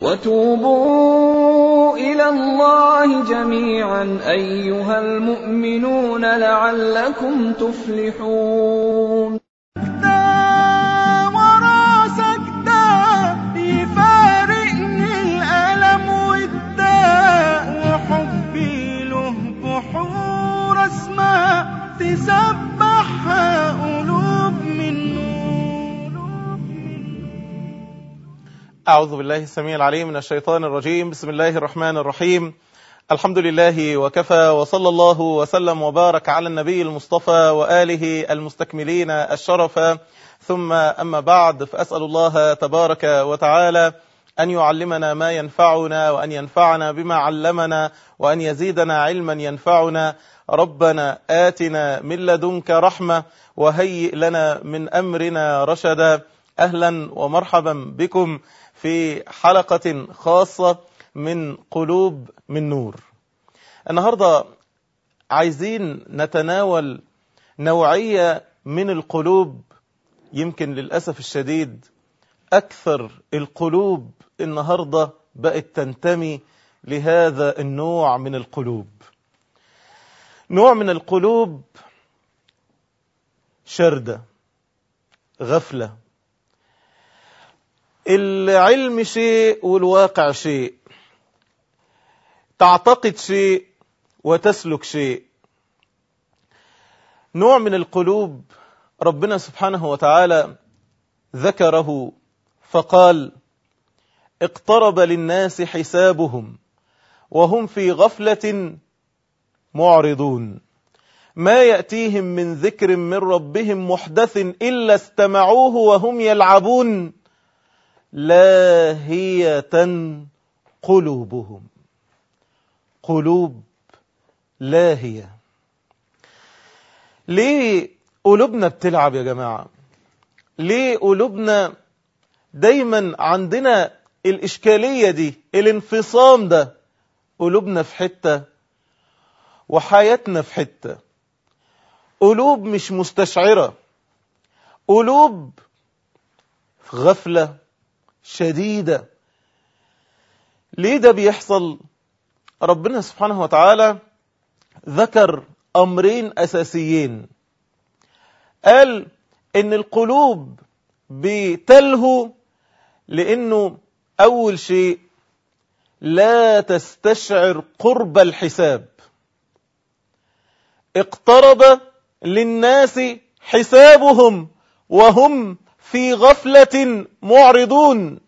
وتوبوا إلى الله جميعا أيها المؤمنون لعلكم تفلحون. تسبحها قلوب من نور. أعوذ بالله السميع العليم من الشيطان الرجيم. بسم الله الرحمن الرحيم. الحمد لله وكفى، وصلى الله وسلم وبارك على النبي المصطفى وآله المستكملين الشرف، ثم أما بعد، فأسأل الله تبارك وتعالى أن يعلمنا ما ينفعنا، وأن ينفعنا بما علمنا، وأن يزيدنا علما ينفعنا. ربنا آتنا من لدنك رحمة وهيئ لنا من أمرنا رشدا. أهلا ومرحبا بكم في حلقة خاصة من قلوب من نور. النهاردة عايزين نتناول نوعية من القلوب، يمكن للأسف الشديد أكثر القلوب النهاردة بقت تنتمي لهذا النوع من القلوب. نوع من القلوب شردة، غفلة، العلم شيء والواقع شيء، تعتقد شيء وتسلك شيء. نوع من القلوب ربنا سبحانه وتعالى ذكره فقال: اقترب للناس حسابهم وهم في غفلة معرضون، ما يأتيهم من ذكر من ربهم محدث إلا استمعوه وهم يلعبون لاهية قلوبهم. قلوب لاهية. ليه قلوبنا بتلعب يا جماعة؟ ليه قلوبنا دايما عندنا الإشكالية دي، الانفصام ده؟ قلوبنا في حتة وحياتنا في حتة، قلوب مش مستشعرة، قلوب في غفلة شديدة. ليه ده بيحصل؟ ربنا سبحانه وتعالى ذكر أمرين أساسيين. قال إن القلوب بتلهو لأنه أول شيء لا تستشعر قرب الحساب. اقترب للناس حسابهم وهم في غفلة معرضون.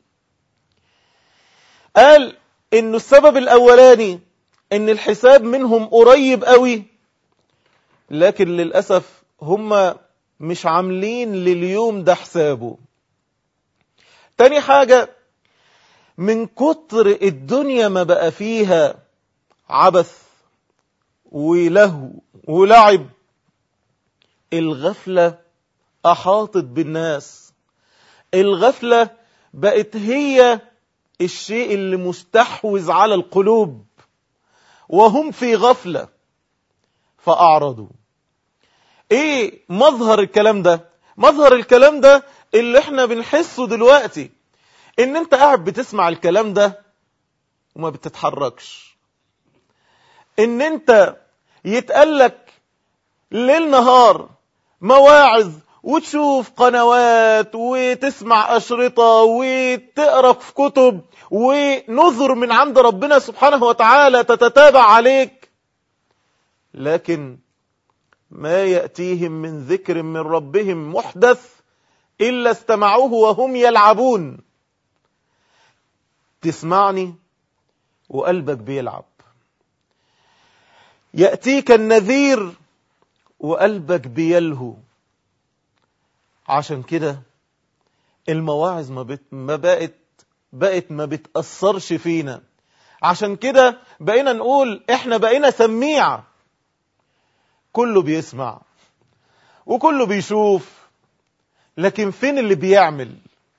قال إنه السبب الأولاني إن الحساب منهم قريب قوي، لكن للأسف هم مش عاملين لليوم ده حسابه. تاني حاجة، من كتر الدنيا ما بقى فيها عبث ولهو ولعب، الغفلة أحاطت بالناس. الغفلة بقت هي الشيء اللي مستحوذ على القلوب، وهم في غفلة فأعرضوا. ايه مظهر الكلام ده؟ مظهر الكلام ده اللي احنا بنحسه دلوقتي، ان انت قاعد بتسمع الكلام ده وما بتتحركش، ان انت يتقالك ليل نهار مواعظ وتشوف قنوات وتسمع أشرطة وتقرأ في كتب ونذر من عند ربنا سبحانه وتعالى تتتابع عليك، لكن ما يأتيهم من ذكر من ربهم محدث إلا استمعوه وهم يلعبون. تسمعني وقلبك بيلعب، يأتيك النذير وقلبك بيلهو. عشان كده المواعظ ما بقت ما بتأثرش فينا. عشان كده بقينا نقول احنا بقينا سميع، كله بيسمع وكله بيشوف، لكن فين اللي بيعمل؟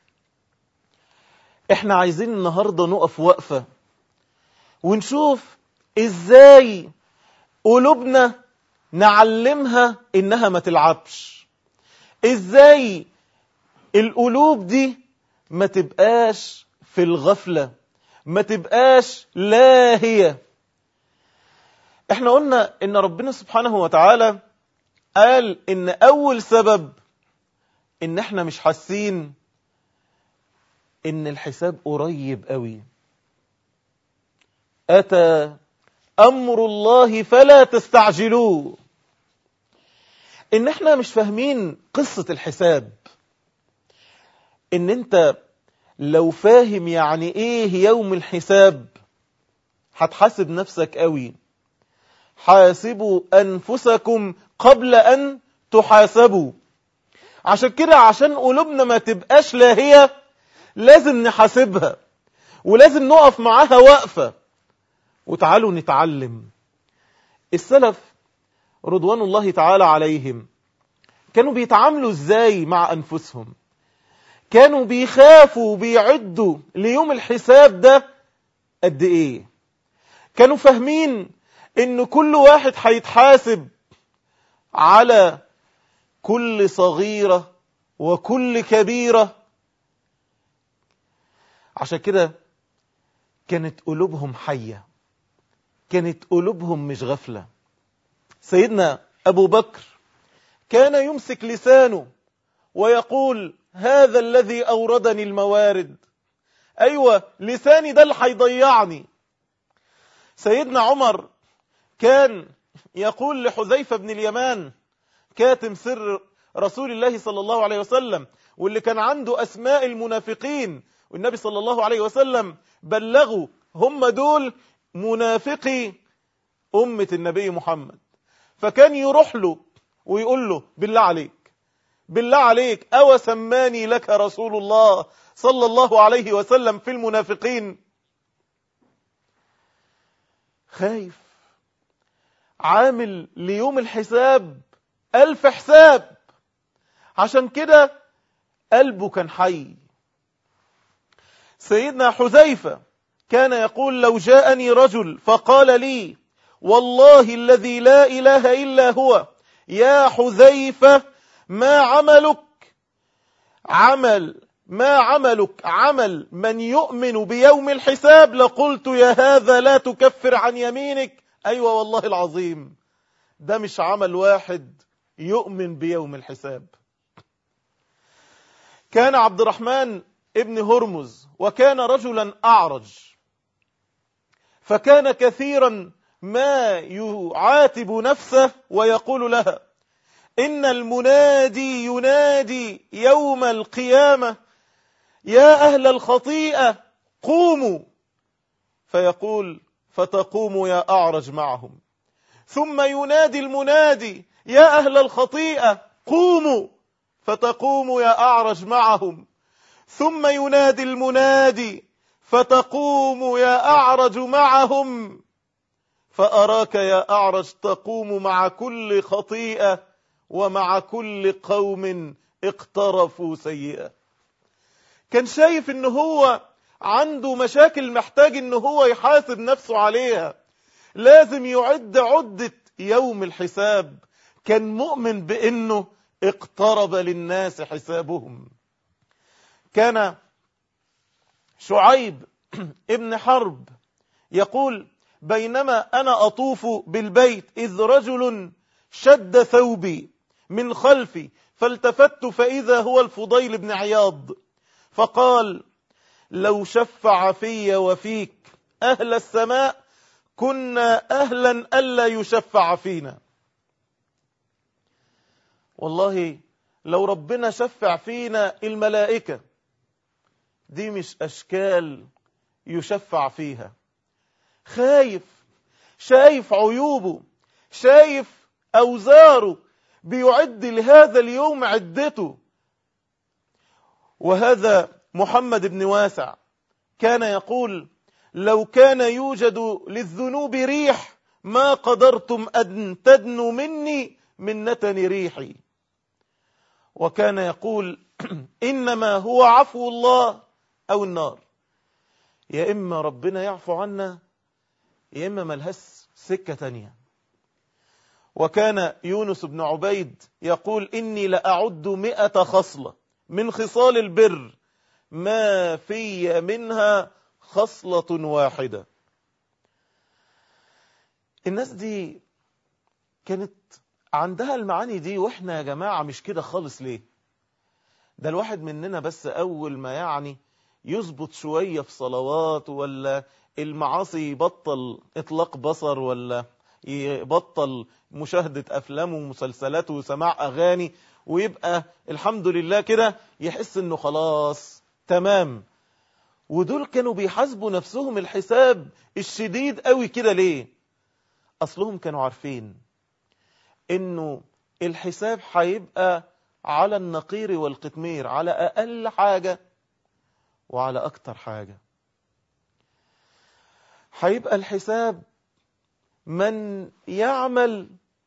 احنا عايزين النهاردة نقف وقفة ونشوف ازاي قلوبنا نعلمها انها ما تلعبش، ازاي القلوب دي ما تبقاش في الغفلة، ما تبقاش لاهية. احنا قلنا ان ربنا سبحانه وتعالى قال ان اول سبب ان احنا مش حاسين ان الحساب قريب قوي. اتى امر الله فلا تستعجلوه. ان احنا مش فاهمين قصة الحساب. ان انت لو فاهم يعني ايه يوم الحساب هتحاسب نفسك قوي. حاسبوا انفسكم قبل ان تحاسبوا. عشان كده عشان قلوبنا ما تبقاش لاهية لازم نحاسبها، ولازم نقف معاها وقفة. وتعالوا نتعلم. السلف رضوان الله تعالى عليهم كانوا بيتعاملوا ازاي مع انفسهم. كانوا بيخافوا وبيعدوا ليوم الحساب ده قد ايه. كانوا فاهمين ان كل واحد هيتحاسب على كل صغيرة وكل كبيرة. عشان كده كانت قلوبهم حية، كانت قلوبهم مش غفلة. سيدنا أبو بكر كان يمسك لسانه ويقول هذا الذي أوردني الموارد. أيوة، لساني ده اللي هيضيعني. سيدنا عمر كان يقول لحذيفة بن اليمان كاتم سر رسول الله صلى الله عليه وسلم، واللي كان عنده أسماء المنافقين، والنبي صلى الله عليه وسلم بلغوا هم دول منافقي أمة النبي محمد. فكان يروح له ويقول له بالله عليك، بالله عليك، أو سماني لك رسول الله صلى الله عليه وسلم في المنافقين؟ خايف، عامل ليوم الحساب 1000 حساب. عشان كده قلبه كان حي. سيدنا حذيفة كان يقول لو جاءني رجل فقال لي والله الذي لا إله إلا هو يا حذيفة ما عملك عمل من يؤمن بيوم الحساب، لقلت يا هذا لا تكفر عن يمينك. أيوة والله العظيم، ده مش عمل واحد يؤمن بيوم الحساب. كان عبد الرحمن ابن هرمز وكان رجلا أعرج، فكان كثيرا ما يعاتب نفسه ويقول لها إن المنادي ينادي يوم القيامة يا أهل الخطيئة قوموا، فيقول فتقوم يا أعرج معهم. ثم ينادي المنادي يا أهل الخطيئة قوموا، فتقوم يا أعرج معهم. ثم ينادي المنادي فتقوم يا أعرج معهم. فأراك يا أعرج تقوم مع كل خطيئة ومع كل قوم اقترفوا سيئة. كان شايف إنه هو عنده مشاكل محتاج إنه هو يحاسب نفسه عليها، لازم يعد عدة يوم الحساب. كان مؤمن بأنه اقترب للناس حسابهم. كان شعيب ابن حرب يقول بينما أنا أطوف بالبيت إذ رجل شد ثوبي من خلفي فالتفت فإذا هو الفضيل بن عياض، فقال لو شفع في وفيك أهل السماء كنا أهلا ألا يشفع فينا. والله لو ربنا شفع فينا الملائكة دي مش أشكال يشفع فيها. خايف، شايف عيوبه، شايف أوزاره، بيعد لهذا اليوم عدته. وهذا محمد بن واسع كان يقول لو كان يوجد للذنوب ريح ما قدرتم أن تدنوا مني من نتن ريحي. وكان يقول إنما هو عفو الله أو النار، يا إما ربنا يعفو عنا يا إما ملهاش سكة تانية. وكان يونس بن عبيد يقول إني لأعد 100 خصلة من خصال البر ما في منها خصلة واحدة. الناس دي كانت عندها المعاني دي، واحنا يا جماعة مش كده خالص. ليه؟ ده الواحد مننا بس أول ما يعني يظبط شوية في صلوات، ولا المعاصي يبطل إطلاق بصر، ولا يبطل مشاهدة أفلام ومسلسلات وسماع أغاني، ويبقى الحمد لله كده يحس إنه خلاص تمام. ودول كانوا بيحاسبوا نفسهم الحساب الشديد قوي كده. ليه؟ أصلهم كانوا عارفين إنه الحساب هيبقى على النقير والقطمير، على أقل حاجة وعلى أكتر حاجة. هيبقى الحساب من يعمل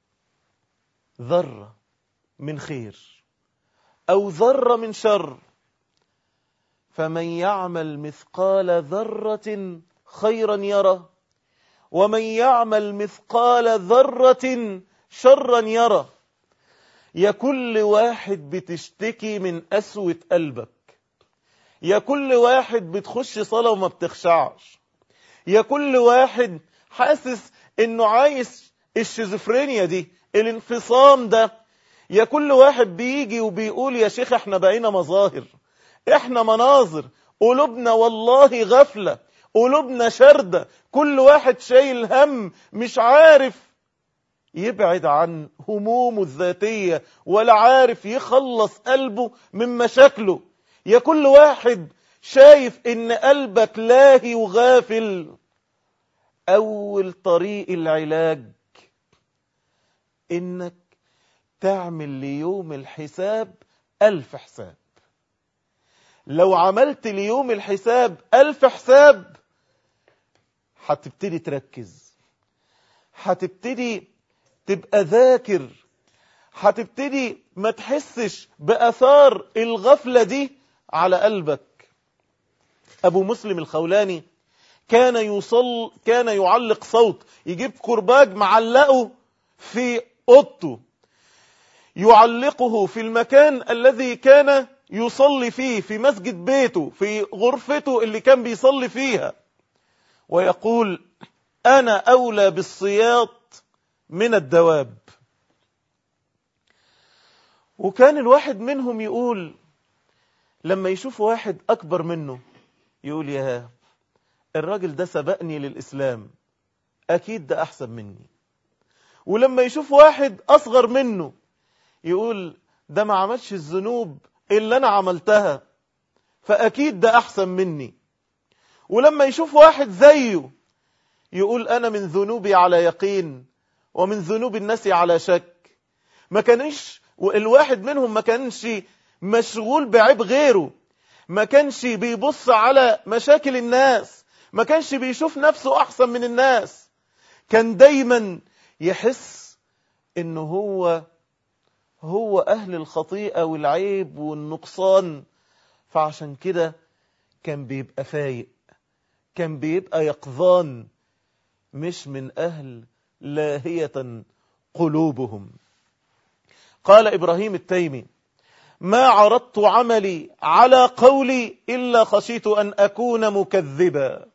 ذرة من خير أو ذرة من شر، فمن يعمل مثقال ذرة خيرا يره، ومن يعمل مثقال ذرة شرا يره. يا كل واحد بتشتكي من قسوة قلبك، يا كل واحد بتخش صلاة وما بتخشعش، يا كل واحد حاسس انه عايز الشيزوفرينيا دي، الانفصام ده، يا كل واحد بيجي وبيقول يا شيخ احنا بقينا مظاهر، احنا مناظر، قلوبنا والله غفلة، قلوبنا شردة، كل واحد شايل هم مش عارف يبعد عن همومه الذاتية، ولا عارف يخلص قلبه من مشاكله. يا كل واحد شايف ان قلبك لاهي وغافل. اول طريق العلاج انك تعمل ليوم الحساب 1000 حساب. لو عملت ليوم الحساب 1000 حساب هتبتدي تركز، هتبتدي تبقى ذاكر، هتبتدي ما تحسش بأثار الغفلة دي على قلبك. أبو مسلم الخولاني كان يعلق صوت، يجيب كرباج معلقه في أوضته، يعلقه في المكان الذي كان يصلي فيه، في مسجد بيته، في غرفته اللي كان بيصلي فيها، ويقول أنا أولى بالصياط من الدواب. وكان الواحد منهم يقول لما يشوف واحد أكبر منه يقول يا الراجل ده سبقني للإسلام، أكيد ده أحسن مني. ولما يشوف واحد أصغر منه يقول ده ما عملش الذنوب اللي أنا عملتها، فأكيد ده أحسن مني. ولما يشوف واحد زيه يقول أنا من ذنوبي على يقين ومن ذنوب الناس على شك. ما كانش الواحد منهم ما كانش مشغول بعيب غيره، ما كانش بيبص على مشاكل الناس، ما كانش بيشوف نفسه أحسن من الناس، كان دايما يحس إنه هو أهل الخطيئة والعيب والنقصان. فعشان كده كان بيبقى فايق، كان بيبقى يقظان، مش من أهل لاهية قلوبهم. قال إبراهيم التيمي ما عرضت عملي على قولي إلا خشيت أن أكون مكذبا.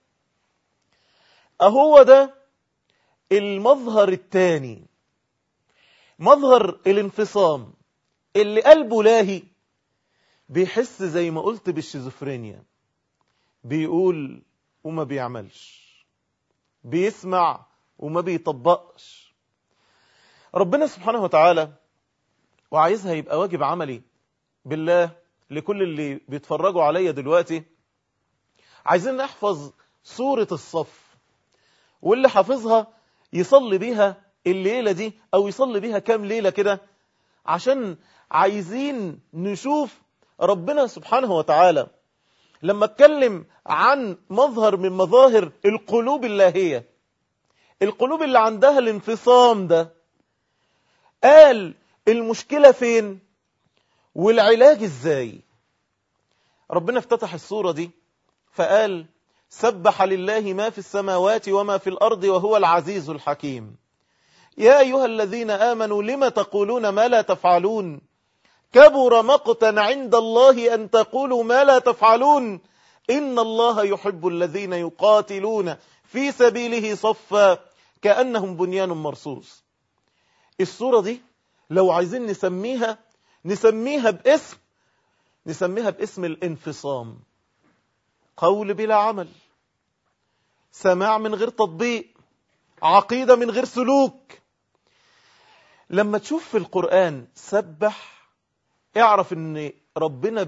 أهو ده المظهر الثاني، مظهر الانفصام. اللي قلبه لاهي بيحس زي ما قلت بالشيزوفرينيا، بيقول وما بيعملش، بيسمع وما بيطبقش. ربنا سبحانه وتعالى وعايزها يبقى واجب عملي بالله لكل اللي بيتفرجوا عليا دلوقتي، عايزين نحفظ سورة الصف، واللي حافظها يصلي بيها الليلة دي أو يصلي بيها كام ليلة كده، عشان عايزين نشوف ربنا سبحانه وتعالى لما اتكلم عن مظهر من مظاهر القلوب اللاهية، القلوب اللي عندها الانفصام ده، قال المشكلة فين والعلاج ازاي. ربنا افتتح السورة دي فقال سبح لله ما في السماوات وما في الأرض وهو العزيز الحكيم. يا أيها الذين آمنوا لما تقولون ما لا تفعلون كبر مقتا عند الله أن تقولوا ما لا تفعلون. إن الله يحب الذين يقاتلون في سبيله صفا كأنهم بنيان مرصوص. السورة دي لو عايزين نسميها باسم الانفصام. قول بلا عمل، سماع من غير تطبيق، عقيدة من غير سلوك. لما تشوف في القرآن سبح، اعرف ان ربنا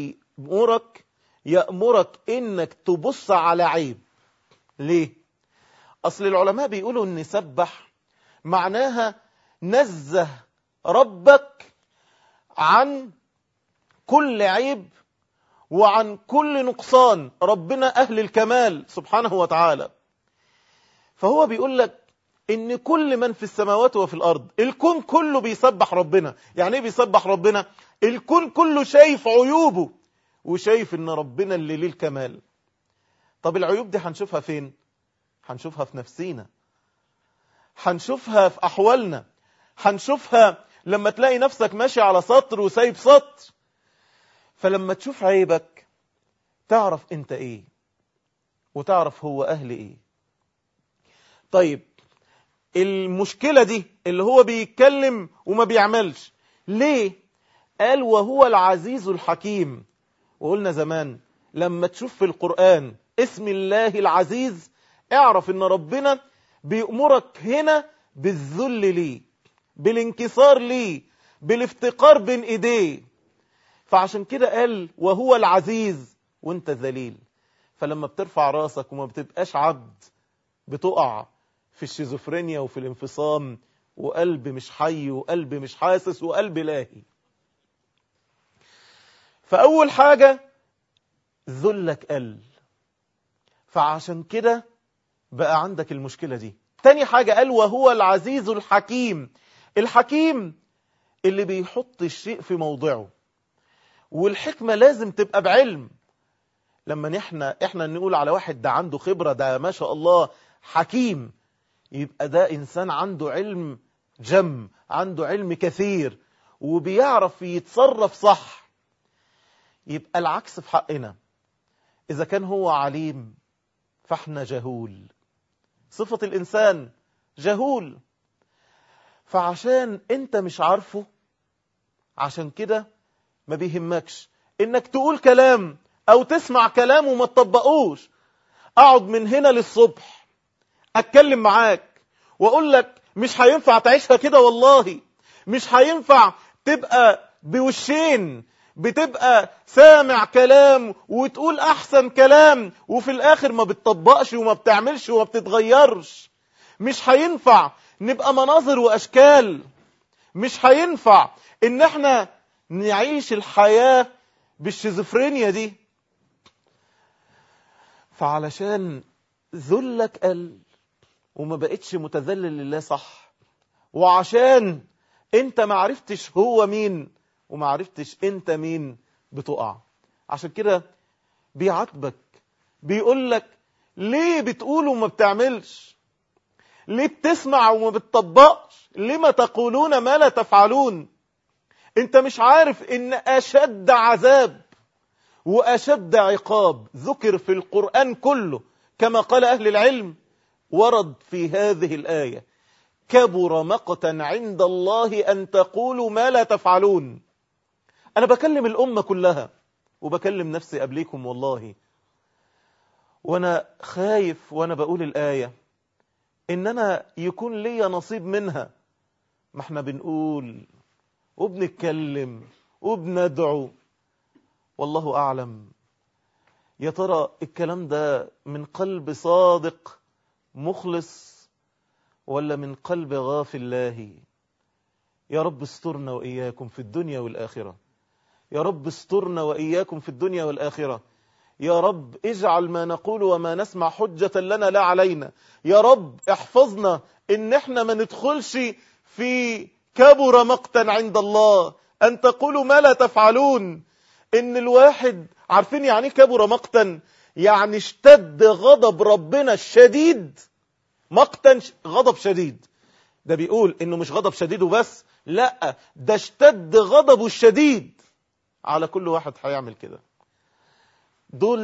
يأمرك انك تبص على عيب. ليه؟ اصل العلماء بيقولوا ان سبح معناها نزه ربك عن كل عيب وعن كل نقصان. ربنا أهل الكمال سبحانه وتعالى. فهو بيقول لك إن كل من في السماوات وفي الأرض، الكون كله بيسبح ربنا. يعني إيه بيسبح ربنا؟ الكون كله شايف عيوبه وشايف إن ربنا اللي ليه الكمال. طب العيوب دي هنشوفها فين؟ هنشوفها في نفسينا، هنشوفها في أحوالنا، هنشوفها لما تلاقي نفسك ماشي على سطر وسايب سطر. فلما تشوف عيبك تعرف انت ايه وتعرف هو اهل ايه. طيب المشكلة دي اللي هو بيتكلم وما بيعملش ليه؟ قال وهو العزيز الحكيم. وقلنا زمان لما تشوف في القرآن اسم الله العزيز اعرف ان ربنا بيأمرك هنا بالذل ليه، بالانكسار ليه، بالافتقار بين ايديه. فعشان كده قال وهو العزيز وانت ذليل. فلما بترفع راسك وما بتبقاش عبد بتقع في الشيزوفرينيا وفي الانفصام، وقلب مش حي وقلب مش حاسس وقلب لاهي. فأول حاجة ذلك قل، فعشان كده بقى عندك المشكلة دي. تاني حاجة قال وهو العزيز الحكيم. الحكيم اللي بيحط الشيء في موضعه، والحكمة لازم تبقى بعلم. لما احنا نقول على واحد ده عنده خبرة، ده ما شاء الله حكيم، يبقى ده إنسان عنده علم عنده علم كثير وبيعرف يتصرف صح. يبقى العكس في حقنا، إذا كان هو عليم فاحنا جهول. صفة الإنسان جهول. فعشان انت مش عارفه، عشان كده ما بيهمكش انك تقول كلام او تسمع كلام وما تطبقوش. اقعد من هنا للصبح اتكلم معاك واقول لك مش هينفع تعيشها كده، والله مش هينفع تبقى بوشين، بتبقى سامع كلام وتقول احسن كلام وفي الاخر ما بتطبقش وما بتعملش وما بتتغيرش. مش هينفع نبقى مناظر واشكال. مش هينفع ان احنا نعيش الحياة بالشيزوفرينيا دي. فعلشان ذلك قل وما بقتش متذلل لله صح، وعشان انت ما عرفتش هو مين وما عرفتش انت مين، بتقع. عشان كده بيعاتبك، بيقولك ليه بتقول وما بتعملش؟ ليه بتسمع وما بتطبقش؟ ليه ما تقولون ما لا تفعلون؟ انت مش عارف ان اشد عذاب واشد عقاب ذكر في القرآن كله كما قال اهل العلم ورد في هذه الآية: كبر مقتا عند الله ان تقولوا ما لا تفعلون. انا بكلم الامة كلها وبكلم نفسي قبليكم والله، وانا خايف وانا بقول الآية ان انا يكون لي نصيب منها. ما احنا بنقول وبنتكلم وبندعو، والله أعلم يا ترى الكلام ده من قلب صادق مخلص ولا من قلب غافل لاهي؟ يا رب استرنا وإياكم في الدنيا والآخرة. يا رب استرنا وإياكم في الدنيا والآخرة. يا رب اجعل ما نقول وما نسمع حجة لنا لا علينا. يا رب احفظنا ان احنا ما ندخلش في كبر مقتا عند الله ان تقولوا ما لا تفعلون. ان الواحد عارفين يعني كبر مقتا؟ يعني اشتد غضب ربنا الشديد. مقتا غضب شديد، ده بيقول انه مش غضب شديد وبس، لا ده اشتد غضبه الشديد على كل واحد هيعمل كده. دول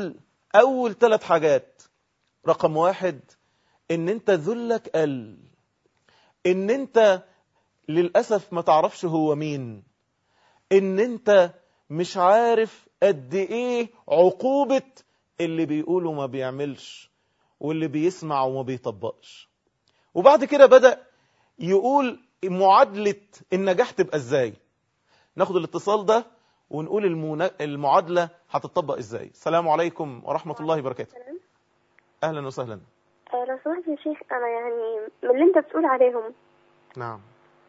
أول 3 حاجات. رقم 1 إن أنت ذلك إن أنت للأسف ما تعرفش هو مين، إن أنت مش عارف قد إيه عقوبة اللي بيقوله ما بيعملش واللي بيسمع وما بيطبقش. وبعد كده بدأ يقول معادلة النجاح تبقى إزاي. ناخد الاتصال ده ونقول المعادلة هتطبق إزاي. السلام عليكم ورحمة الله وبركاته. أهلا وسهلا. لو سمحت يا شيخ، أنا يعني من اللي أنت بتقول عليهم. نعم.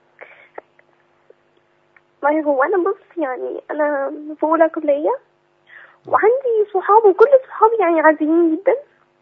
ما هو أنا بص، يعني أنا في أولى كلية وعندي صحاب، وكل صحابي يعني عاديين جدا،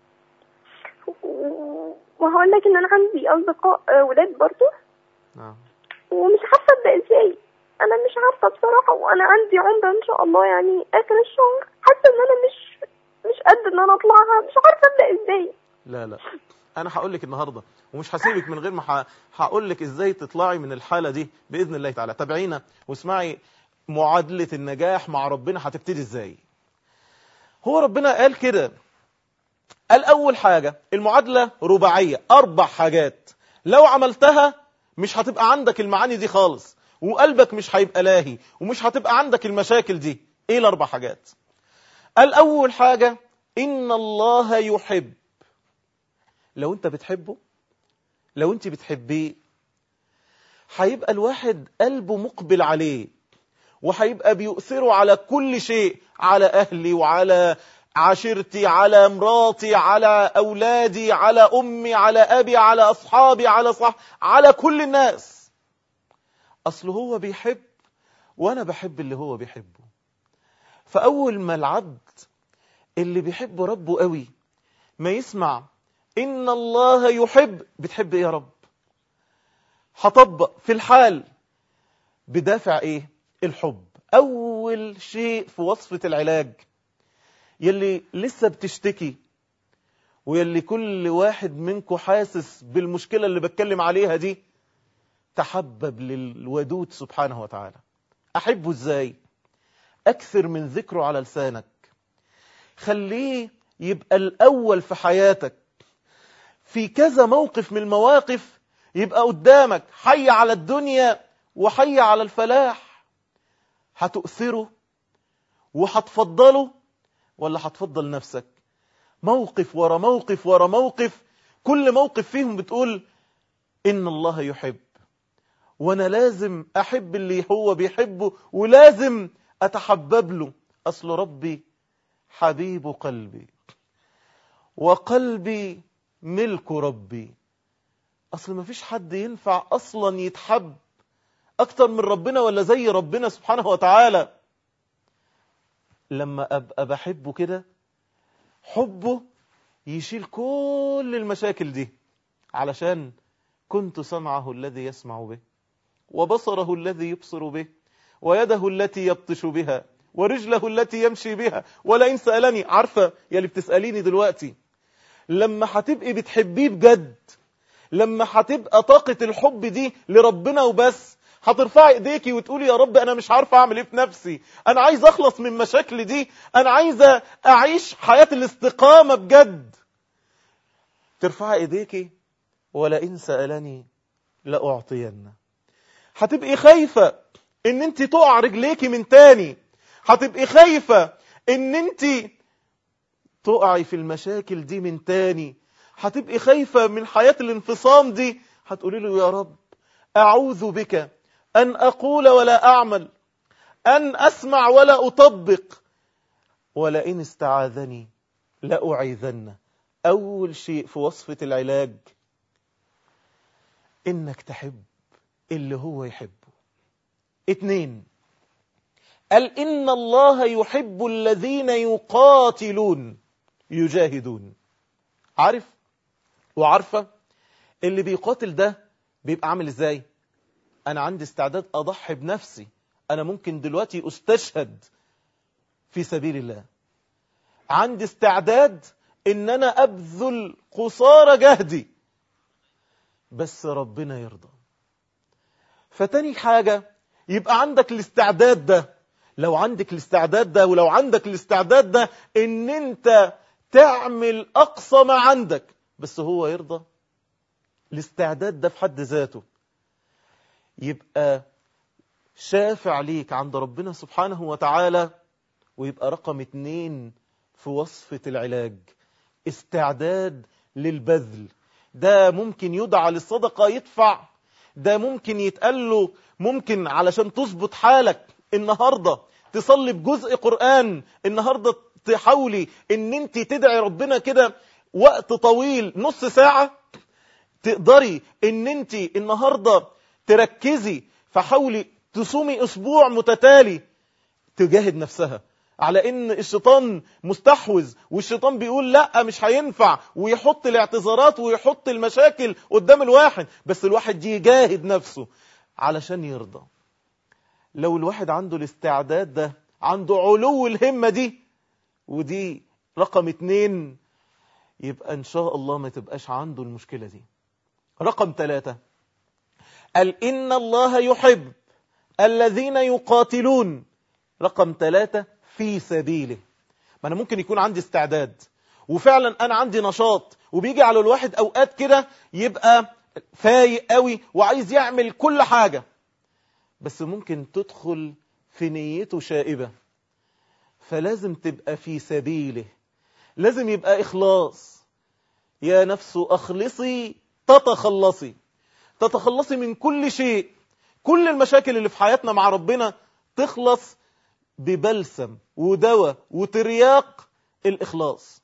وهقول لك إن أنا عندي أصدقاء ولاد برضو. نعم. ومش عارفة أبدأ إزاي، أنا مش عارفة بصراحة، وأنا عندي عمرة إن شاء الله يعني آخر الشهر، حاسة إن أنا مش قد إن أنا أطلعها، مش عارفة أبدأ إزاي. لا أنا هقول لك النهاردة، ومش هسيبك من غير ما هقول لك إزاي تطلعي من الحالة دي بإذن الله تعالى. تابعينا واسمعي معادلة النجاح مع ربنا هتبتدي إزاي. هو ربنا قال كده، قال أول حاجة المعادلة رباعية، 4 حاجات لو عملتها مش هتبقى عندك المعاني دي خالص، وقلبك مش هيبقى لاهي، ومش هتبقى عندك المشاكل دي. إيه ال4 حاجات؟ قال أول حاجة إن الله يحب. لو أنت بتحبه، لو أنت بتحبيه، هيبقى الواحد قلبه مقبل عليه، وهيبقى بيؤثره على كل شيء، على أهلي وعلى عشيرتي، على مراتي، على أولادي، على أمي، على أبي، على أصحابي، على كل الناس. أصله هو بيحب وأنا بحب اللي هو بيحبه. فأول ما العبد اللي بيحب ربه قوي ما يسمع إن الله يحب، بتحب إيه يا رب، هطبق في الحال بدافع إيه؟ الحب. أول شيء في وصفة العلاج، يلي لسه بتشتكي، ويلي كل واحد منكم حاسس بالمشكلة اللي بتكلم عليها دي، تحبب للودود سبحانه وتعالى. أحبه إزاي؟ أكثر من ذكره على لسانك، خليه يبقى الأول في حياتك، في كذا موقف من المواقف يبقى قدامك، حي على الدنيا وحي على الفلاح. هتؤثره وهتفضله ولا هتفضل نفسك؟ موقف ورا موقف ورا موقف، كل موقف فيهم بتقول إن الله يحب، وأنا لازم أحب اللي هو بيحبه، ولازم أتحبب له. أصل ربي حبيب قلبي، وقلبي ملك ربي. أصل ما فيش حد ينفع أصلا يتحب أكتر من ربنا ولا زي ربنا سبحانه وتعالى. لما أبقى بحبه كده، حبه يشيل كل المشاكل دي، علشان كنت سمعه الذي يسمع به، وبصره الذي يبصر به، ويده التي يبطش بها، ورجله التي يمشي بها، ولئن سألني. عارفة يلي بتسأليني دلوقتي، لما هتبقي بتحبيه بجد، لما هتبقى طاقة الحب دي لربنا وبس، هترفعي ايديكي وتقولي يا رب أنا مش عارفة أعمل إيه في نفسي، أنا عايز أخلص من مشاكلي دي، أنا عايزة أعيش حياة الاستقامة بجد. ترفعي ايديكي، ولئن سألني لأعطينه. هتبقي خايفة ان انت تقع رجليكي من تاني، هتبقي خايفة ان انت تقعي في المشاكل دي من تاني، هتبقي خايفة من حياة الانفصام دي. هتقولي له يا رب أعوذ بك أن أقول ولا أعمل، أن أسمع ولا أطبق، ولئن استعاذني لأعيذنه. أول شيء في وصفة العلاج إنك تحب اللي هو يحبه. 2، قال إن الله يحب الذين يقاتلون يجاهدون. عارف وعارفة اللي بيقاتل ده بيبقى عامل إزاي؟ أنا عندي استعداد أضحي بنفسي، أنا ممكن دلوقتي أستشهد في سبيل الله، عندي استعداد إن أنا أبذل قصارى جهدي، بس ربنا يرضى. فتاني حاجة يبقى عندك الاستعداد ده. لو عندك الاستعداد ده ولو عندك الاستعداد ده ان انت تعمل أقصى ما عندك بس هو يرضى. الاستعداد ده في حد ذاته يبقى شافع ليك عند ربنا سبحانه وتعالى. ويبقى رقم 2 في وصفة العلاج استعداد للبذل. ده ممكن يدعى للصدقة يدفع، ده ممكن يتقال له ممكن علشان تظبط حالك النهاردة تصلي بجزء قرآن، النهاردة تحاولي ان انت تدعي ربنا كده وقت طويل نص ساعة، تقدري ان انت النهاردة تركزي فحاولي تصومي اسبوع متتالي. تجاهد نفسها على ان الشيطان مستحوذ والشيطان بيقول لا مش هينفع، ويحط الاعتذارات ويحط المشاكل قدام الواحد، بس الواحد يجاهد نفسه علشان يرضى. لو الواحد عنده الاستعداد ده، عنده علو الهمة دي، ودي رقم 2، يبقى ان شاء الله ما تبقاش عنده المشكلة دي. رقم 3 قال إن الله يحب الذين يقاتلون. رقم 3 في سبيله. ما أنا ممكن يكون عندي استعداد وفعلا أنا عندي نشاط، وبيجي على الواحد أوقات كده يبقى فايق قوي وعايز يعمل كل حاجة، بس ممكن تدخل في نيته شائبة. فلازم تبقى في سبيله، لازم يبقى إخلاص. يا نفس أخلصي تتخلصي من كل شيء. كل المشاكل اللي في حياتنا مع ربنا تخلص ببلسم ودواء وترياق الإخلاص.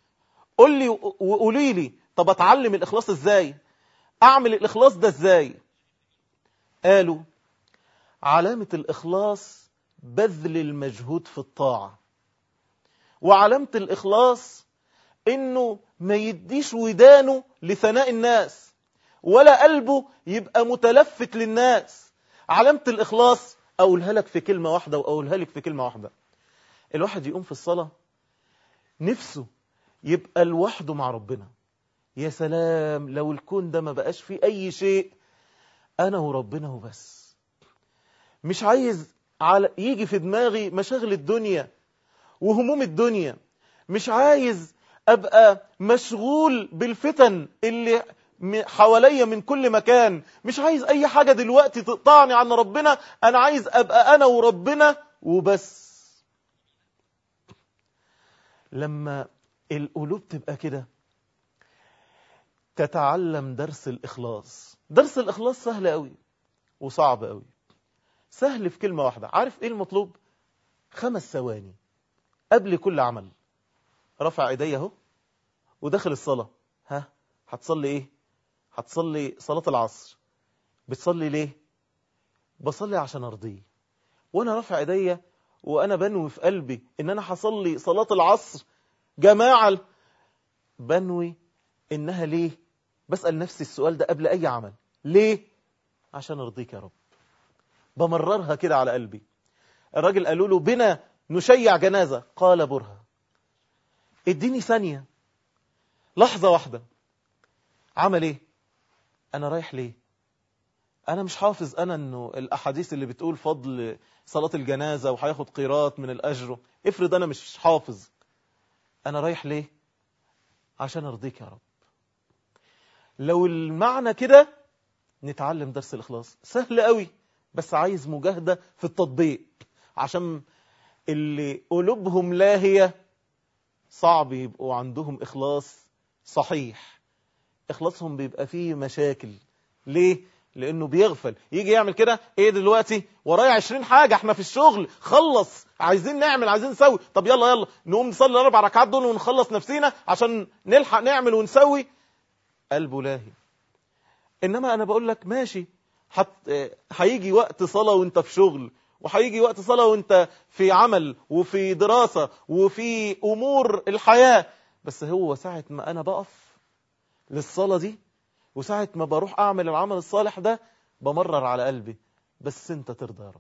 قولي لي طب أتعلم الإخلاص إزاي؟ أعمل الإخلاص ده إزاي؟ قالوا علامة الإخلاص بذل المجهود في الطاعة، وعلامة الإخلاص إنه ما يديش ودانه لثناء الناس ولا قلبه يبقى متلفت للناس. علامة الإخلاص أقولها لك في كلمة واحدة وأقولها لك في كلمة واحدة. الواحد يقوم في الصلاة نفسه يبقى لوحده مع ربنا. يا سلام لو الكون ده ما بقاش فيه أي شيء، أنا وربنا وبس. مش عايز يجي في دماغي مشاغل الدنيا وهموم الدنيا، مش عايز أبقى مشغول بالفتن اللي حواليا من كل مكان، مش عايز أي حاجة دلوقتي تقطعني عن ربنا. أنا عايز أبقى أنا وربنا وبس. لما القلوب تبقى كده تتعلم درس الإخلاص. درس الإخلاص سهل قوي وصعب قوي. سهل في كلمة واحدة. عارف إيه المطلوب؟ 5 ثواني قبل كل عمل. رفع ايديه اهو وداخل الصلاة. هتصلي ايه؟ هتصلي صلاة العصر. بتصلي ليه؟ بصلي عشان ارضيه. وانا رافع ايديا وانا بنوي في قلبي ان انا هصلي صلاة العصر جماعة، بنوي انها ليه؟ بسأل نفسي السؤال ده قبل اي عمل. ليه؟ عشان ارضيك يا رب. بمررها كده على قلبي. الراجل قالوا له بنا نشيع جنازة، قال برها. اديني ثانية، لحظة واحدة. عمل ايه؟ انا رايح ليه؟ انا مش حافظ انا انه الاحاديث اللي بتقول فضل صلاة الجنازة وهياخد قيراط من الاجر. افرض انا مش حافظ، انا رايح ليه؟ عشان ارضيك يا رب. لو المعنى كده نتعلم درس الاخلاص. سهل قوي بس عايز مجاهدة في التطبيق، عشان اللي قلوبهم لاهية صعب يبقوا عندهم إخلاص صحيح. إخلاصهم بيبقى فيه مشاكل. ليه؟ لأنه بيغفل. يجي يعمل كده إيه دلوقتي؟ ورايا 20 حاجة، احنا في الشغل، خلص، عايزين نعمل، عايزين نسوي. طب يلا نقوم نصلي 4 ركعات دول ونخلص نفسينا عشان نلحق نعمل ونسوي. قلبه لاهي. إنما أنا بقول لك ماشي، هيجي وقت صلاة وانت في شغل، وهيجي وقت صلاة وانت في عمل وفي دراسة وفي أمور الحياة. بس هو ساعة ما أنا بقف للصلاة دي وساعة ما بروح أعمل العمل الصالح ده بمرر على قلبي بس أنت ترضى يا رب،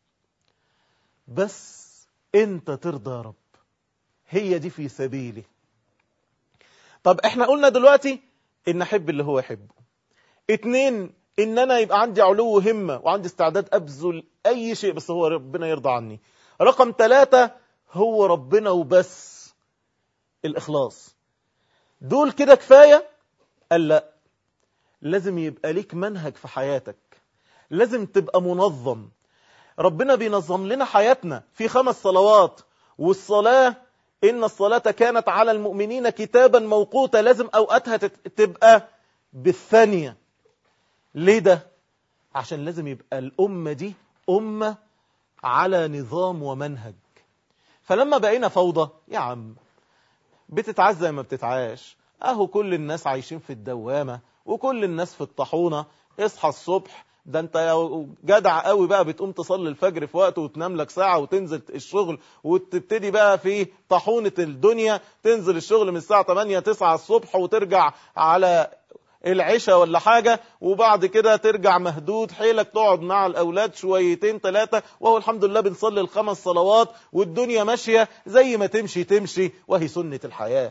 بس أنت ترضى يا رب. هي دي في سبيلي. طب احنا قلنا دلوقتي إن أحب اللي هو يحبه. 2 إن أنا يبقى عندي علو همة وعندي استعداد أبذل أي شيء بس هو ربنا يرضى عني. رقم 3 هو ربنا وبس. الإخلاص. دول كده كفاية؟ قال لا، لازم يبقى ليك منهج في حياتك، لازم تبقى منظم. ربنا بينظم لنا حياتنا في 5 صلوات، والصلاة إن الصلاة كانت على المؤمنين كتابا موقوتا، لازم أوقاتها تبقى بالثانية. ليه ده؟ عشان لازم يبقى الأمة دي أمة على نظام ومنهج. فلما بقينا فوضى يا عم، بتتعاش زي ما بتتعاش، اهو كل الناس عايشين في الدوامة وكل الناس في الطاحونة. اصحى الصبح، ده انت يا جدع قوي بقى بتقوم تصلي الفجر في وقته وتنام لك ساعة وتنزل الشغل وتبتدي بقى في طاحونة الدنيا، تنزل الشغل من الساعة 8-9 الصبح وترجع على العشاء ولا حاجة، وبعد كده ترجع مهدود حيلك، تقعد مع الأولاد شويتين 3، وهو الحمد لله بنصلي ال5 صلوات والدنيا ماشية زي ما تمشي تمشي، وهي سنة الحياة.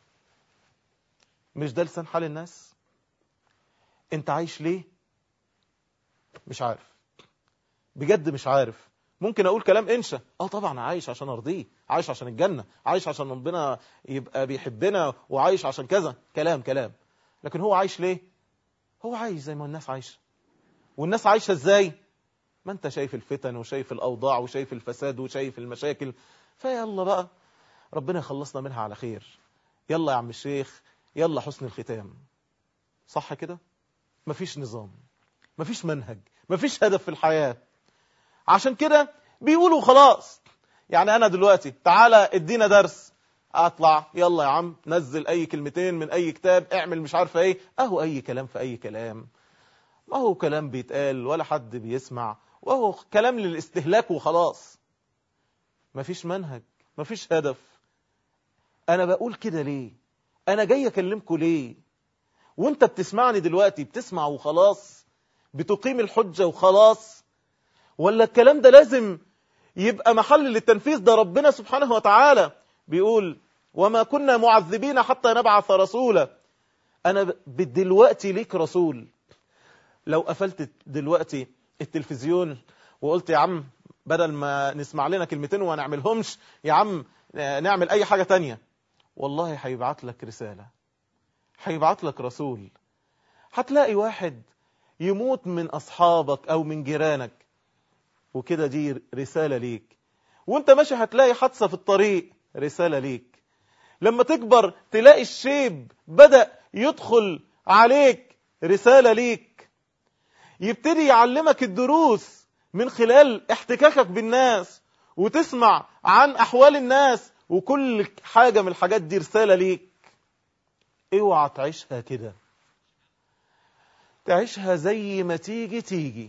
مش ده لسان حال الناس؟ انت عايش ليه؟ مش عارف، بجد مش عارف. ممكن اقول كلام انشا، طبعا عايش عشان ارضيه، عايش عشان الجنة، عايش عشان ربنا يبقى بيحبنا، وعايش عشان كذا، كلام. لكن هو عايش ليه؟ هو عايش زي ما الناس عايشة. والناس عايشة ازاي؟ ما انت شايف الفتن وشايف الاوضاع وشايف الفساد وشايف المشاكل. فيلا بقى ربنا يخلصنا منها على خير. يلا يا عم الشيخ، يلا حسن الختام. صح كده؟ مفيش نظام، مفيش منهج، مفيش هدف في الحياة. عشان كده بيقولوا خلاص، يعني انا دلوقتي تعالى ادينا درس، اطلع يلا يا عم نزل اي كلمتين من اي كتاب، اعمل مش عارفه ايه، اهو اي كلام في اي كلام، ما هو كلام بيتقال ولا حد بيسمع، وهو كلام للاستهلاك وخلاص. مفيش منهج، مفيش هدف. انا بقول كده ليه؟ انا جاي اكلمكم ليه؟ وانت بتسمعني دلوقتي بتسمع وخلاص، بتقيم الحجة وخلاص، ولا الكلام ده لازم يبقى محل للتنفيذ؟ ده ربنا سبحانه وتعالى بيقول وما كنا معذبين حتى نبعث رسولا. انا دلوقتي ليك رسول. لو قفلت دلوقتي التلفزيون وقلت يا عم بدل ما نسمع لنا كلمتين وما نعملهمش، يا عم نعمل اي حاجة تانية، والله هيبعت لك رسالة، هيبعت لك رسول. هتلاقي واحد يموت من اصحابك او من جيرانك، وكده دي رسالة ليك. وانت ماشي هتلاقي حادثة في الطريق، رسالة ليك. لما تكبر تلاقي الشيب بدأ يدخل عليك، رسالة ليك. يبتدي يعلمك الدروس من خلال احتكاكك بالناس، وتسمع عن أحوال الناس، وكل حاجة من الحاجات دي رسالة ليك. اوعى تعيشها كده، تعيشها زي ما تيجي.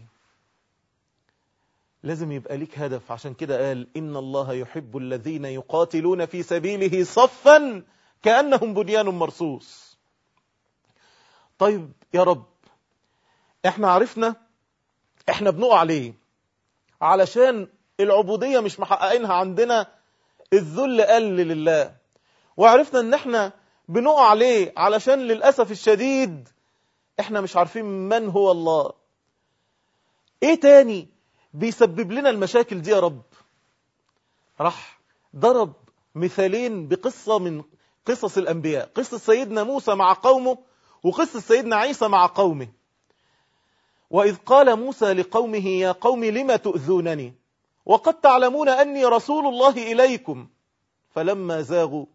لازم يبقى ليك هدف. عشان كده قال إن الله يحب الذين يقاتلون في سبيله صفا كأنهم بنيان مرصوص. طيب يا رب، احنا عرفنا احنا بنقع ليه، علشان العبودية مش محققينها عندنا، الذل قل لله. وعرفنا ان احنا بنقع ليه، علشان للأسف الشديد احنا مش عارفين من هو الله. ايه تاني بيسبب لنا المشاكل دي يا رب؟ راح ضرب مثالين بقصة من قصص الأنبياء، قصة سيدنا موسى مع قومه وقصة سيدنا عيسى مع قومه. وإذ قال موسى لقومه يا قوم لم تؤذونني وقد تعلمون أني رسول الله إليكم فلما زاغوا.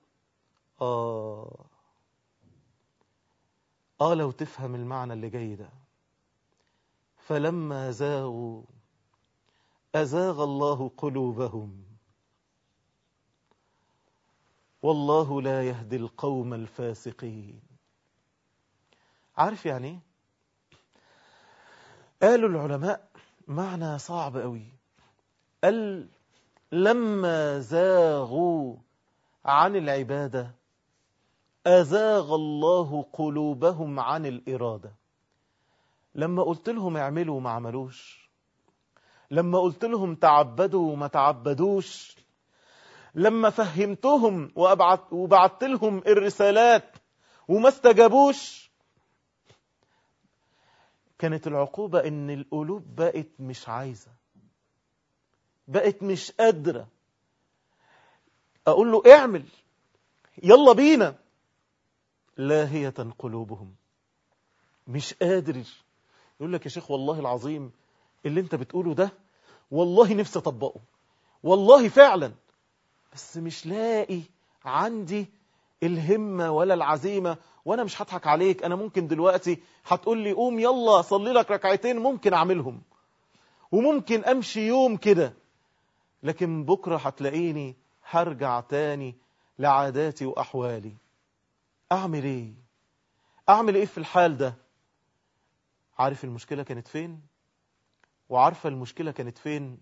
لو تفهم المعنى اللي جاي ده، فلما زاغوا أزاغ الله قلوبهم والله لا يهدي القوم الفاسقين. عارف يعني ايه؟ قالوا العلماء معنى صعب قوي. قال لما زاغوا عن العبادة أزاغ الله قلوبهم عن الإرادة. لما قلت لهم اعملوا ما عملوش، لما قلت لهم تعبدوا وما تعبدوش، لما فهمتهم وبعت لهم الرسالات وما استجابوش، كانت العقوبة ان القلوب بقت مش عايزة، بقت مش قادرة. اقول له اعمل، يلا بينا. لاهية قلوبهم، مش قادر. يقول لك يا شيخ والله العظيم اللي انت بتقوله ده والله نفسي اطبقه، والله فعلا، بس مش لاقي عندي الهمة ولا العزيمة. وانا مش هضحك عليك، انا ممكن دلوقتي هتقول لي قوم يلا صلي لك ركعتين، ممكن اعملهم وممكن امشي يوم كده، لكن بكرة هتلاقيني هرجع تاني لعاداتي واحوالي. اعمل ايه؟ اعمل ايه في الحال ده؟ عارف المشكلة كانت فين؟ وعارفة المشكلة كانت فين؟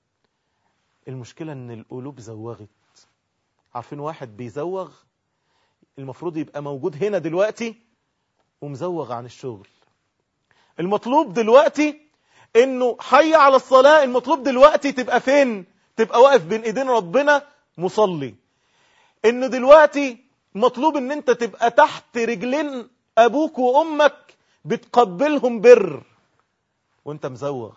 المشكلة ان القلوب زوغت. عارفين واحد بيزوغ المفروض يبقى موجود هنا دلوقتي ومزوغ عن الشغل. المطلوب دلوقتي انه حي على الصلاة، المطلوب دلوقتي تبقى فين؟ تبقى واقف بين ايدين ربنا مصلي. انه دلوقتي مطلوب ان انت تبقى تحت رجلين ابوك وامك بتقبلهم بر وانت مزوغ.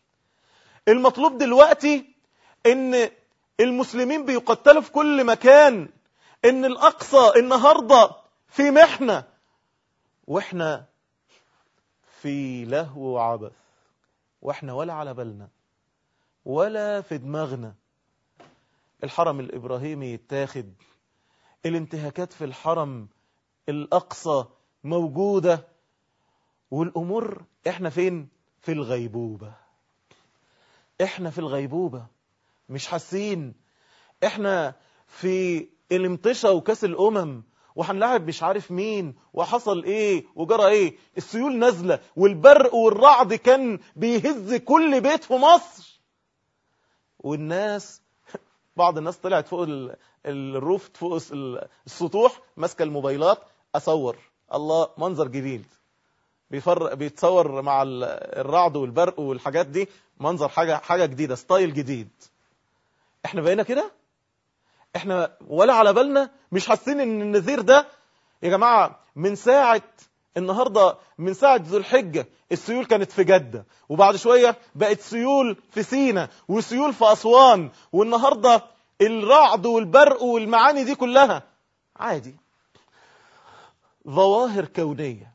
المطلوب دلوقتي ان المسلمين بيقتلوا في كل مكان، ان الاقصى النهاردة في محنة واحنا في لهو وعبث، واحنا ولا على بالنا ولا في دماغنا. الحرم الإبراهيمي يتاخد، الانتهاكات في الحرم الأقصى موجودة، والأمور احنا فين؟ في الغيبوبة. احنا في الغيبوبة مش حاسين. احنا في الامطشة وكاس الأمم وهنلعب مش عارف مين وحصل ايه وجرى ايه. السيول نازلة والبرق والرعد كان بيهز كل بيت في مصر، والناس بعض الناس طلعت فوق الروف فوق السطوح ماسكه الموبايلات اصور. الله، منظر جديد بيتصور مع الرعد والبرق والحاجات دي، منظر حاجه جديده، ستايل جديد. احنا بقينا كده، احنا ولا على بالنا، مش حاسين ان النذير ده يا جماعه من ساعه النهارده، من ساعه ذو الحجه السيول كانت في جده، وبعد شويه بقت سيول في سينا وسيول في اسوان، والنهارده الرعد والبرق والمعاني دي كلها عادي. ظواهر كونيه،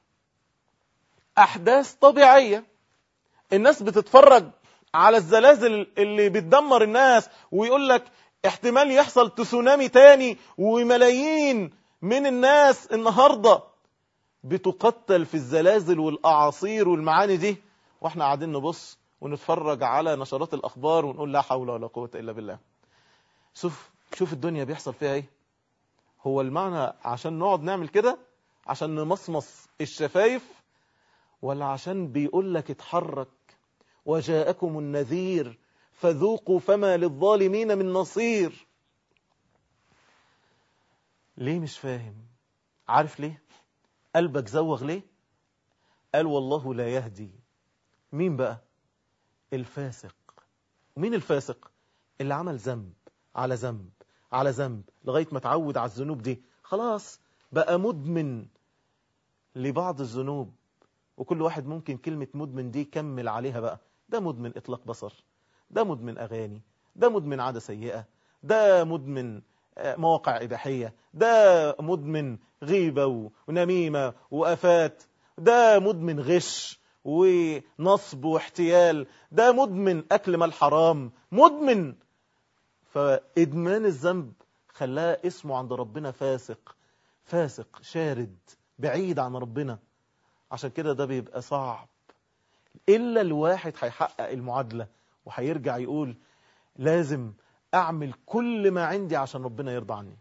احداث طبيعيه. الناس بتتفرج على الزلازل اللي بتدمر الناس ويقول لك احتمال يحصل تسونامي تاني، وملايين من الناس النهارده بتقتل في الزلازل والأعاصير والمعاني دي، واحنا قاعدين نبص ونتفرج على نشرات الأخبار ونقول لا حول ولا قوة إلا بالله. شوف الدنيا بيحصل فيها ايه. هو المعنى عشان نقعد نعمل كده عشان نمصمص الشفايف، ولا عشان بيقول لك اتحرك وجاءكم النذير فذوقوا فما للظالمين من نصير؟ ليه مش فاهم؟ عارف ليه قلبك زوغ ليه؟ قال والله لا يهدي. مين بقى؟ الفاسق. ومين الفاسق؟ اللي عمل ذنب على ذنب على ذنب لغاية ما تعود على الذنوب دي، خلاص بقى مدمن لبعض الذنوب. وكل واحد ممكن كلمة مدمن دي كمل عليها بقى. ده مدمن إطلاق بصر، ده مدمن أغاني، ده مدمن عادة سيئة، ده مدمن مواقع إباحية، ده مدمن غيبة ونميمة وآفات، ده مدمن غش ونصب واحتيال، ده مدمن أكل مال حرام، مدمن. فإدمان الذنب خلاه اسمه عند ربنا فاسق، فاسق شارد بعيد عن ربنا. عشان كده ده بيبقى صعب. إلا الواحد هيحقق المعادلة وهيرجع يقول لازم أعمل كل ما عندي عشان ربنا يرضى عني.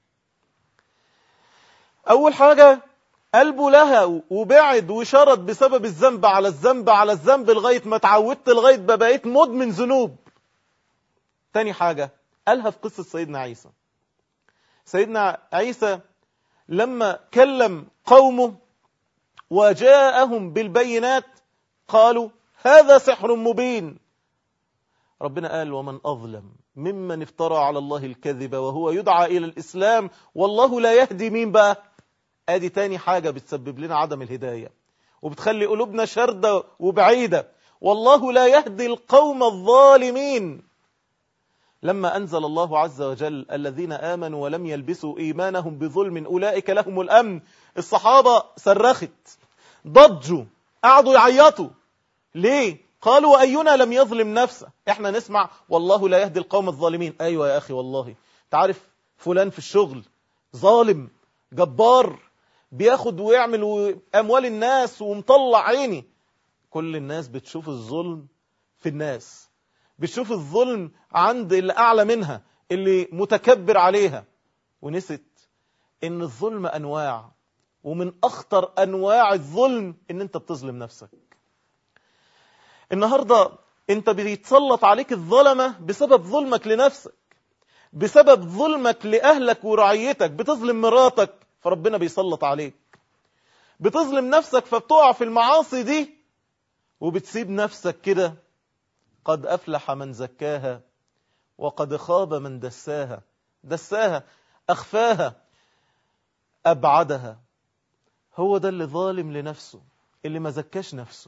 أول حاجة قلبه لها وبعد وشرد بسبب الذنب على الذنب على الذنب لغاية ما تعودت، لغاية ما بقيت مدمن ذنوب. تاني حاجة قالها في قصة سيدنا عيسى. سيدنا عيسى لما كلم قومه وجاءهم بالبينات قالوا هذا سحر مبين. ربنا قال ومن أظلم ممن افترى على الله الكذب وهو يدعى إلى الإسلام والله لا يهدي. مين بقى؟ ادي تاني حاجة بتسبب لنا عدم الهداية وبتخلي قلوبنا شردة وبعيدة. والله لا يهدي القوم الظالمين. لما أنزل الله عز وجل الذين آمنوا ولم يلبسوا إيمانهم بظلم أولئك لهم الأمن، الصحابة صرخت، ضجوا، قعدوا يعيطوا. ليه؟ قالوا أينا لم يظلم نفسه. احنا نسمع والله لا يهدي القوم الظالمين. أيوة يا أخي والله، تعرف فلان في الشغل ظالم جبار، بياخد ويعمل أموال الناس ومطلع عيني. كل الناس بتشوف الظلم في الناس، بتشوف الظلم عند اللي أعلى منها، اللي متكبر عليها، ونسيت إن الظلم أنواع، ومن أخطر أنواع الظلم إن أنت بتظلم نفسك. النهاردة أنت بيتسلط عليك الظلمة بسبب ظلمك لنفسك، بسبب ظلمك لأهلك ورعيتك. بتظلم مراتك فربنا بيسلط عليك، بتظلم نفسك فبتقع في المعاصي دي، وبتسيب نفسك كده. قد أفلح من زكاها وقد خاب من دساها. دساها، أخفاها، أبعدها. هو ده اللي ظالم لنفسه، اللي ما زكاش نفسه.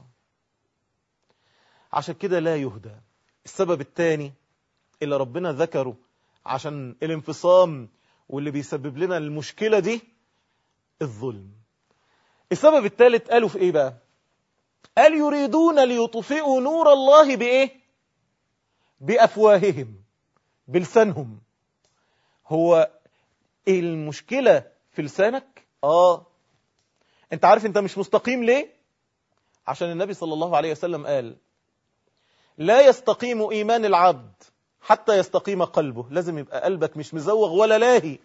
عشان كده لا يهدى. السبب الثاني اللي ربنا ذكره عشان الانفصام واللي بيسبب لنا المشكلة دي، الظلم. السبب الثالث قالوا في ايه بقى؟ قال يريدون ليطفئوا نور الله بايه؟ بأفواههم، بلسانهم. هو ايه المشكلة في لسانك؟ انت عارف انت مش مستقيم ليه؟ عشان النبي صلى الله عليه وسلم قال لا يستقيم إيمان العبد حتى يستقيم قلبه. لازم يبقى قلبك مش مزوغ ولا لاهي.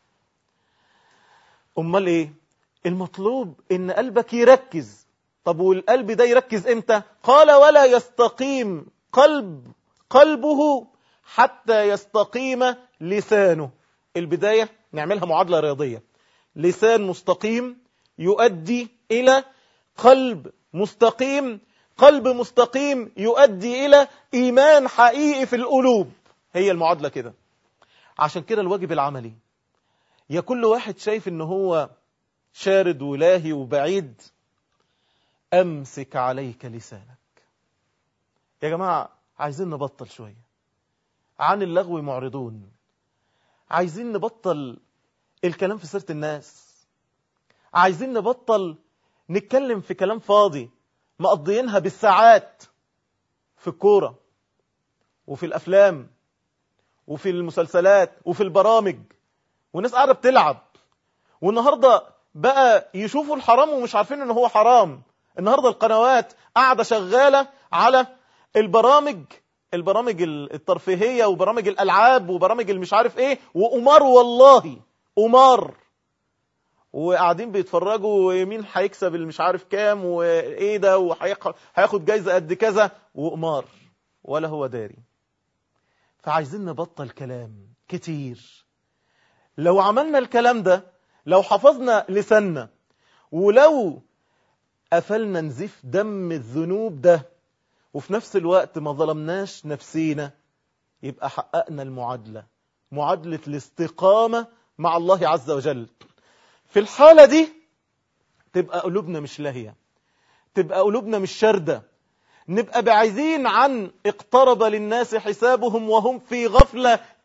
أمال إيه؟ المطلوب إن قلبك يركز. طب والقلب ده يركز إمتى؟ قال ولا يستقيم قلبه حتى يستقيم لسانه. البداية نعملها معادلة رياضية. لسان مستقيم يؤدي إلى قلب مستقيم، قلب مستقيم يؤدي إلى إيمان حقيقي في القلوب. هي المعادلة كده. عشان كده الواجب العملي، يا كل واحد شايف إنه هو شارد ولاهي وبعيد، أمسك عليك لسانك. يا جماعة عايزين نبطل شوية عن اللغو معرضون. عايزين نبطل الكلام في سيرة الناس. عايزين نبطل نتكلم في كلام فاضي مقضيينها بالساعات في الكورة وفي الأفلام وفي المسلسلات وفي البرامج، والناس قاعدة بتلعب. والنهاردة بقى يشوفوا الحرام ومش عارفين إنه هو حرام. النهاردة القنوات قاعدة شغالة على البرامج الترفيهية وبرامج الألعاب وبرامج المش عارف إيه، وأمار، والله أمار، وقاعدين بيتفرجوا مين هيكسب المش عارف كام وايه ده، وهياخد جايزة قد كذا، وقمار ولا هو داري. فعايزين نبطل كلام كتير. لو عملنا الكلام ده، لو حفظنا لساننا، ولو قفلنا نزيف دم الذنوب ده، وفي نفس الوقت ما ظلمناش نفسينا، يبقى حققنا المعادلة، معادلة الاستقامة مع الله عز وجل. في الحالة دي تبقى قلوبنا مش لاهية، تبقى قلوبنا مش شاردة، نبقى بعيدين عن اقترب للناس حسابهم وهم في غفلة